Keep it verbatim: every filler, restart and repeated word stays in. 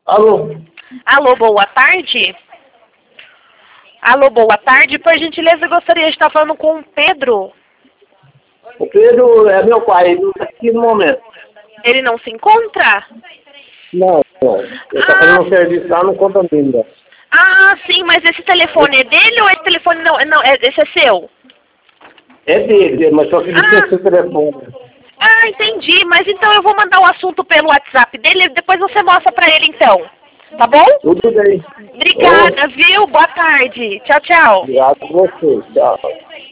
Alô? Alô, boa tarde. Alô, boa tarde. Por gentileza, eu gostaria de estar falando com o Pedro. O Pedro é meu pai, ele não está aqui no momento. Ele não se encontra? Não, não. Ele está Ah. fazendo um serviço lá no condomínio. Ah, sim, mas esse telefone é dele ou esse telefone não, não é, esse é seu? É dele, mas só que ele Ah. tem seu telefone. Ah, entendi. Mas então eu vou mandar o assunto pelo WhatsApp dele, depois você mostra pra ele então. Tá bom? Tudo bem. Obrigada, viu? Boa tarde. Tchau, tchau. Obrigado a você. Tchau.